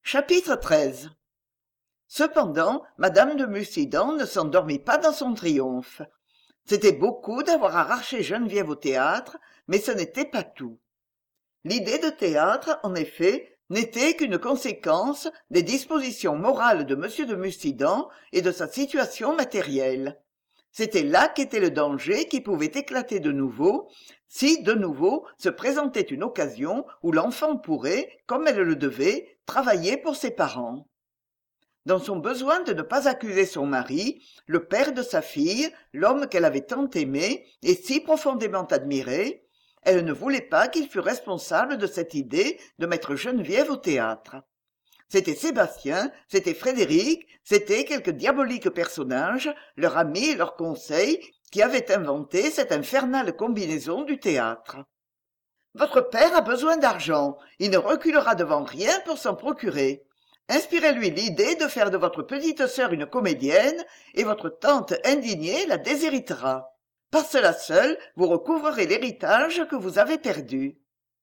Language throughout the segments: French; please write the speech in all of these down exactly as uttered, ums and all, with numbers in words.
Chapitre treize. Cependant, madame de Mussidan ne s'endormit pas dans son triomphe. C'était beaucoup d'avoir arraché Geneviève au théâtre, mais ce n'était pas tout. L'idée de théâtre, en effet, n'était qu'une conséquence des dispositions morales de monsieur de Mussidan et de sa situation matérielle. C'était là qu'était le danger qui pouvait éclater de nouveau, si de nouveau se présentait une occasion où l'enfant pourrait, comme elle le devait, travailler pour ses parents. Dans son besoin de ne pas accuser son mari, le père de sa fille, l'homme qu'elle avait tant aimé et si profondément admiré, elle ne voulait pas qu'il fût responsable de cette idée de mettre Geneviève au théâtre. C'était Sébastien, c'était Frédéric, c'était quelque diabolique personnage, leur ami et leur conseil, qui avaient inventé cette infernale combinaison du théâtre. Votre père a besoin d'argent, il ne reculera devant rien pour s'en procurer. Inspirez-lui l'idée de faire de votre petite sœur une comédienne, et votre tante indignée la déshéritera. Par cela seul, vous recouvrerez l'héritage que vous avez perdu.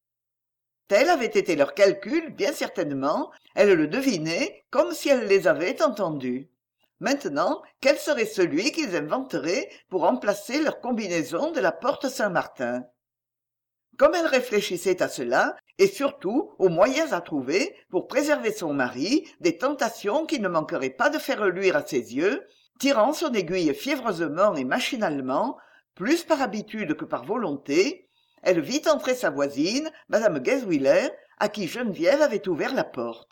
Tel avait été leur calcul, bien certainement, elle le devinait comme si elle les avait entendus. Maintenant, quel serait celui qu'ils inventeraient pour remplacer leur combinaison de la porte Saint-Martin? Comme elle réfléchissait à cela, et surtout aux moyens à trouver pour préserver son mari des tentations qui ne manqueraient pas de faire luire à ses yeux, tirant son aiguille fiévreusement et machinalement, plus par habitude que par volonté, elle vit entrer sa voisine, madame Gueswiller, à qui Geneviève avait ouvert la porte.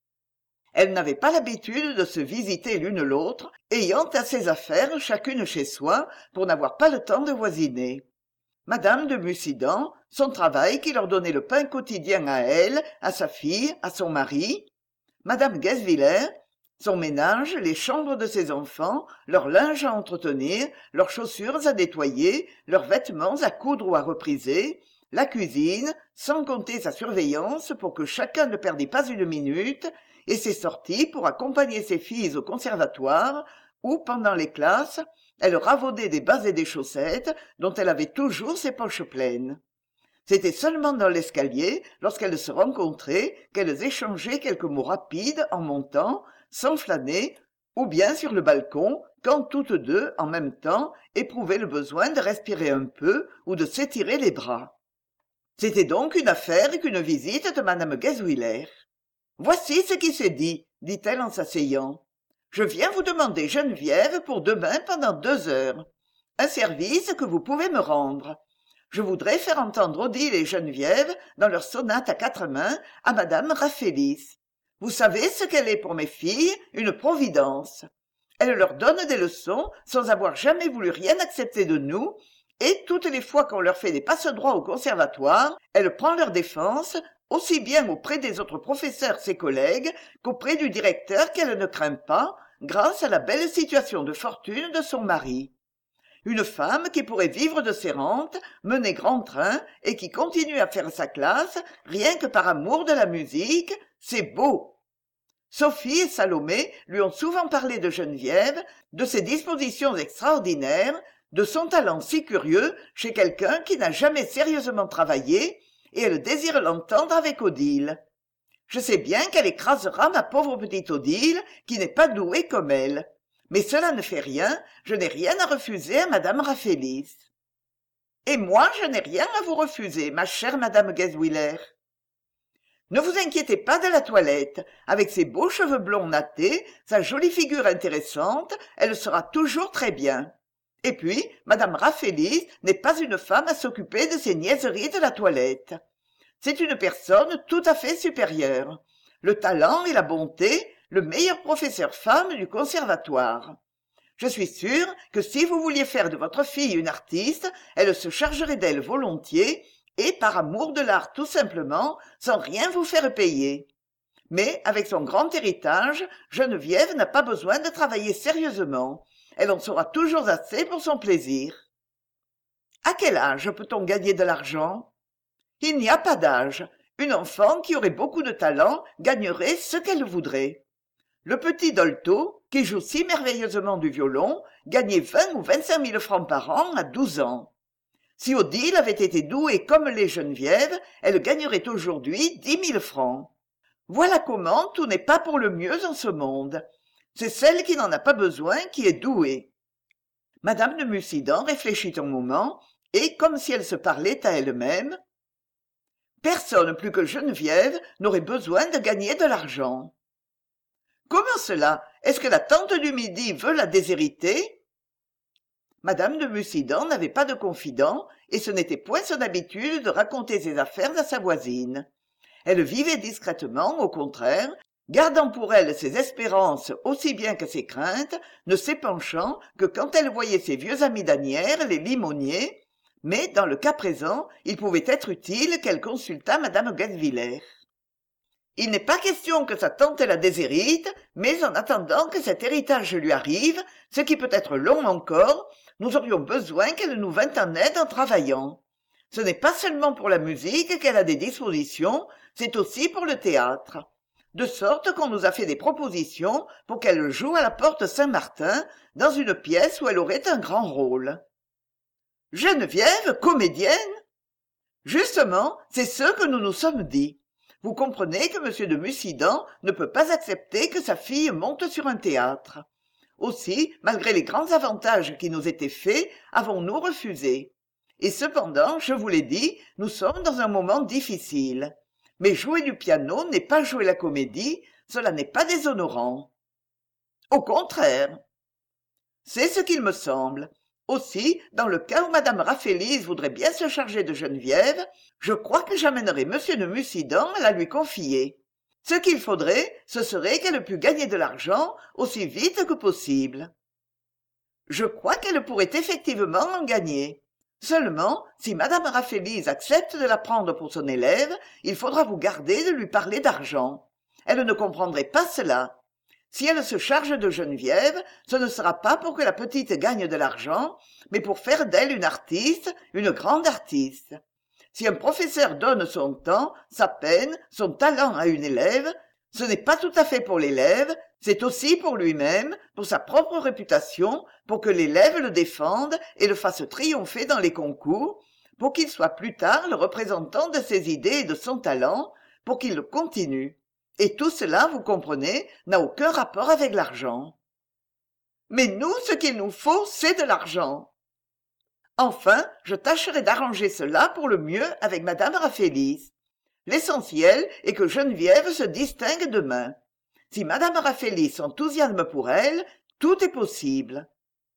Elles n'avaient pas l'habitude de se visiter l'une l'autre, ayant assez à faire chacune chez soi pour n'avoir pas le temps de voisiner. Madame de Mussidan, son travail qui leur donnait le pain quotidien à elle, à sa fille, à son mari. Madame Gueswiller, son ménage, les chambres de ses enfants, leur linge à entretenir, leurs chaussures à nettoyer, leurs vêtements à coudre ou à repriser, la cuisine, sans compter sa surveillance pour que chacun ne perdît pas une minute, et ses sorties pour accompagner ses filles au conservatoire, où, pendant les classes, elle ravaudait des bas et des chaussettes dont elle avait toujours ses poches pleines. C'était seulement dans l'escalier, lorsqu'elles se rencontraient, qu'elles échangeaient quelques mots rapides en montant, sans flâner, ou bien sur le balcon, quand toutes deux, en même temps, éprouvaient le besoin de respirer un peu ou de s'étirer les bras. C'était donc une affaire qu'une visite de madame Gueswiller. « Voici ce qui s'est dit, dit-elle en s'asseyant. Je viens vous demander Geneviève pour demain pendant deux heures. Un service que vous pouvez me rendre. Je voudrais faire entendre Odile et Geneviève dans leur sonate à quatre mains à madame Raphélis. Vous savez ce qu'elle est pour mes filles, une providence. Elle leur donne des leçons sans avoir jamais voulu rien accepter de nous, et toutes les fois qu'on leur fait des passe-droits au conservatoire, elle prend leur défense, aussi bien auprès des autres professeurs ses collègues qu'auprès du directeur qu'elle ne craint pas, grâce à la belle situation de fortune de son mari. Une femme qui pourrait vivre de ses rentes, mener grand train et qui continue à faire sa classe rien que par amour de la musique, c'est beau. Sophie et Salomé lui ont souvent parlé de Geneviève, de ses dispositions extraordinaires, de son talent si curieux chez quelqu'un qui n'a jamais sérieusement travaillé, et elle désire l'entendre avec Odile. Je sais bien qu'elle écrasera ma pauvre petite Odile, qui n'est pas douée comme elle. Mais cela ne fait rien, je n'ai rien à refuser à madame Raphélis. Et moi, je n'ai rien à vous refuser, ma chère madame Gueswiller. Ne vous inquiétez pas de la toilette. Avec ses beaux cheveux blonds nattés, sa jolie figure intéressante, elle sera toujours très bien. Et puis, madame Raphélis n'est pas une femme à s'occuper de ces niaiseries de la toilette. C'est une personne tout à fait supérieure. Le talent et la bonté, le meilleur professeur femme du conservatoire. Je suis sûre que si vous vouliez faire de votre fille une artiste, elle se chargerait d'elle volontiers, et par amour de l'art tout simplement, sans rien vous faire payer. Mais, avec son grand héritage, Geneviève n'a pas besoin de travailler sérieusement. Elle en saura toujours assez pour son plaisir. À quel âge peut-on gagner de l'argent? Il n'y a pas d'âge. Une enfant qui aurait beaucoup de talent gagnerait ce qu'elle voudrait. Le petit Dolto, qui joue si merveilleusement du violon, gagnait vingt ou vingt-cinq mille francs par an à douze ans. Si Odile avait été douée comme les Geneviève, elle gagnerait aujourd'hui dix mille francs. Voilà comment tout n'est pas pour le mieux en ce monde. C'est celle qui n'en a pas besoin qui est douée. Madame de Mussidan réfléchit un moment, et, comme si elle se parlait à elle-même, personne plus que Geneviève n'aurait besoin de gagner de l'argent. Comment cela? Est-ce que la tante du Midi veut la déshériter? Madame de Mussidan n'avait pas de confident, et ce n'était point son habitude de raconter ses affaires à sa voisine. Elle vivait discrètement, au contraire, gardant pour elle ses espérances aussi bien que ses craintes, ne s'épanchant que quand elle voyait ses vieux amis d'Asnières, les limoniers, mais dans le cas présent, il pouvait être utile qu'elle consultât madame Guebwiller. Il n'est pas question que sa tante la déshérite, mais en attendant que cet héritage lui arrive, ce qui peut être long encore, nous aurions besoin qu'elle nous vînt en aide en travaillant. Ce n'est pas seulement pour la musique qu'elle a des dispositions, c'est aussi pour le théâtre. De sorte qu'on nous a fait des propositions pour qu'elle joue à la porte Saint-Martin, dans une pièce où elle aurait un grand rôle. Geneviève, comédienne? Justement, c'est ce que nous nous sommes dit. Vous comprenez que M. de Mussidan ne peut pas accepter que sa fille monte sur un théâtre. Aussi, malgré les grands avantages qui nous étaient faits, avons-nous refusé. Et cependant, je vous l'ai dit, nous sommes dans un moment difficile. Mais jouer du piano n'est pas jouer la comédie, cela n'est pas déshonorant. Au contraire. C'est ce qu'il me semble. Aussi, dans le cas où madame Raphaëlise voudrait bien se charger de Geneviève, je crois que j'amènerai M. de Mussidan à la lui confier. Ce qu'il faudrait, ce serait qu'elle pût gagner de l'argent aussi vite que possible. Je crois qu'elle pourrait effectivement en gagner. Seulement, si madame Raphaëlise accepte de la prendre pour son élève, il faudra vous garder de lui parler d'argent. Elle ne comprendrait pas cela. Si elle se charge de Geneviève, ce ne sera pas pour que la petite gagne de l'argent, mais pour faire d'elle une artiste, une grande artiste. Si un professeur donne son temps, sa peine, son talent à une élève, ce n'est pas tout à fait pour l'élève, c'est aussi pour lui-même, pour sa propre réputation, pour que l'élève le défende et le fasse triompher dans les concours, pour qu'il soit plus tard le représentant de ses idées et de son talent, pour qu'il le continue. Et tout cela, vous comprenez, n'a aucun rapport avec l'argent. Mais nous, ce qu'il nous faut, c'est de l'argent. Enfin, je tâcherai d'arranger cela pour le mieux avec madame Raphaëlise. L'essentiel est que Geneviève se distingue demain. Si madame Raphaëlise s'enthousiasme pour elle, tout est possible.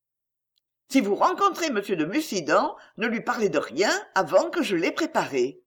Si vous rencontrez M. de Mussidan, ne lui parlez de rien avant que je l'aie préparé.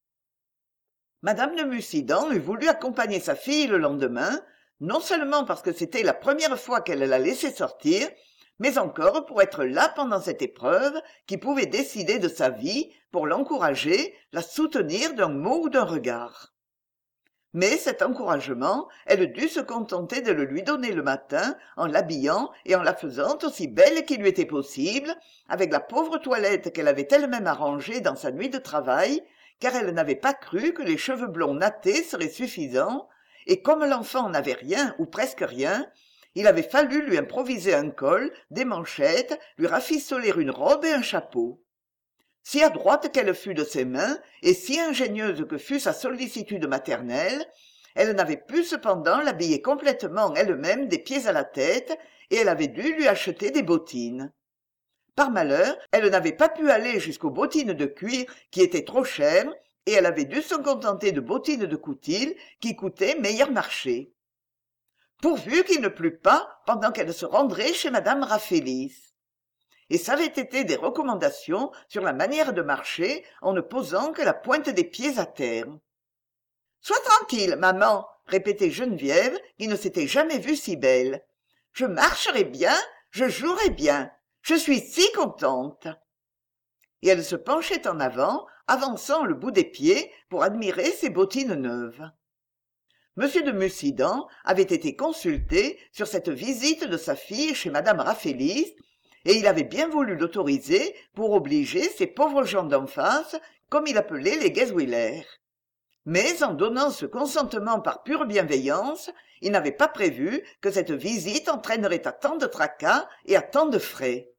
Madame de Mussidan eût voulu accompagner sa fille le lendemain, non seulement parce que c'était la première fois qu'elle la laissait sortir, mais encore pour être là pendant cette épreuve qui pouvait décider de sa vie, pour l'encourager, la soutenir d'un mot ou d'un regard. Mais cet encouragement, elle dut se contenter de le lui donner le matin, en l'habillant et en la faisant aussi belle qu'il lui était possible, avec la pauvre toilette qu'elle avait elle-même arrangée dans sa nuit de travail, car elle n'avait pas cru que les cheveux blonds nattés seraient suffisants, et comme l'enfant n'avait rien ou presque rien, il avait fallu lui improviser un col, des manchettes, lui rafistoler une robe et un chapeau. Si adroite qu'elle fût de ses mains, et si ingénieuse que fût sa sollicitude maternelle, elle n'avait pu cependant l'habiller complètement elle-même des pieds à la tête, et elle avait dû lui acheter des bottines. Par malheur, elle n'avait pas pu aller jusqu'aux bottines de cuir qui étaient trop chères, et elle avait dû se contenter de bottines de coutil qui coûtaient meilleur marché. Pourvu qu'il ne plût pas pendant qu'elle se rendrait chez madame Raphaëlise. Et ça avait été des recommandations sur la manière de marcher en ne posant que la pointe des pieds à terre. « Sois tranquille, maman, » répétait Geneviève, qui ne s'était jamais vue si belle. « Je marcherai bien, je jouerai bien. Je suis si contente. » Et elle se penchait en avant, avançant le bout des pieds pour admirer ses bottines neuves. M. de Mussidan avait été consulté sur cette visite de sa fille chez madame Raphaëlise, et il avait bien voulu l'autoriser pour obliger ces pauvres gens d'en face, comme il appelait les Guebwiller. Mais en donnant ce consentement par pure bienveillance, il n'avait pas prévu que cette visite entraînerait à tant de tracas et à tant de frais.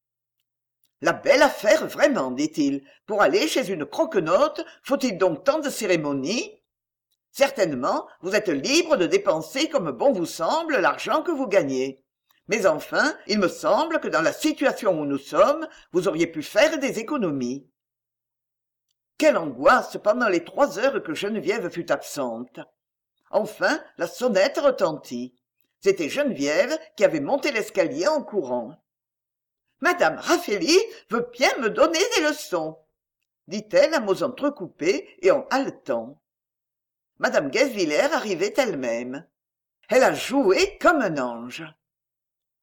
« La belle affaire, vraiment, dit-il. Pour aller chez une croquenote, faut-il donc tant de cérémonies ? Certainement, vous êtes libre de dépenser comme bon vous semble l'argent que vous gagnez. Mais enfin, il me semble que dans la situation où nous sommes, vous auriez pu faire des économies. Quelle angoisse pendant les trois heures que Geneviève fut absente. Enfin, la sonnette retentit. C'était Geneviève qui avait monté l'escalier en courant. « Madame Raffaeli veut bien me donner des leçons, » dit-elle à mots entrecoupés et en haletant. Madame Guebwiller arrivait elle-même. Elle a joué comme un ange.